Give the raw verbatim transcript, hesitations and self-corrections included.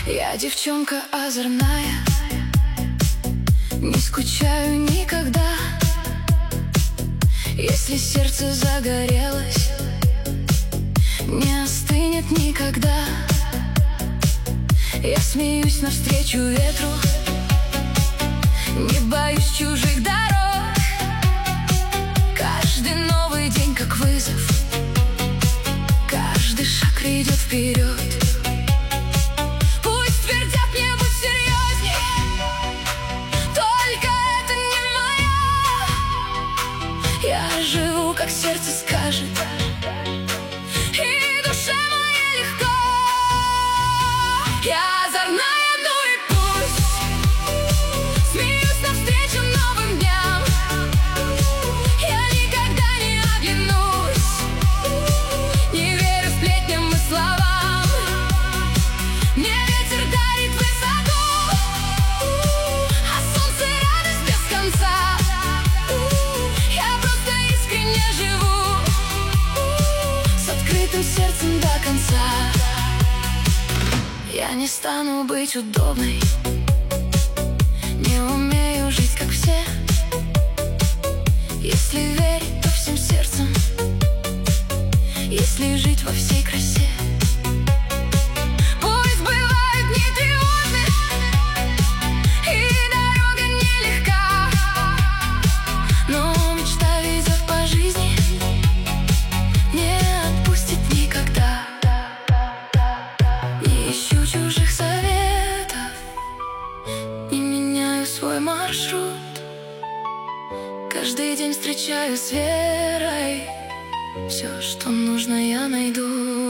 Я девчонка озорная, не скучаю никогда. Если сердце загорелось, не остынет никогда. Я смеюсь навстречу ветру, не боюсь чужих дорог. Каждый новый день как вызов, каждый шаг ведет вперед. Пусть твердят мне, будь серьезней, только это не мое. Я живу, как сердце скажет, и душе моей легко. Я озорная, ну и пусть, смеюсь навстречу новым дням. Я никогда не оглянусь, не верю сплетням и словам. Мне ветер дарит высоту, а солнце радость без конца. Я просто искренне живу, с открытым сердцем до конца. Я не стану быть удобной, не умею жить, как все. Если верить, то всем сердцем, если жить во всей красе. Пусть бывают дни тревожны, и дорога нелегка, но мечта ведет по жизни, не отпустит никогда. Не ищу чужих советов, не меняю свой маршрут. Каждый день встречаю с верой, все, что нужно, я найду.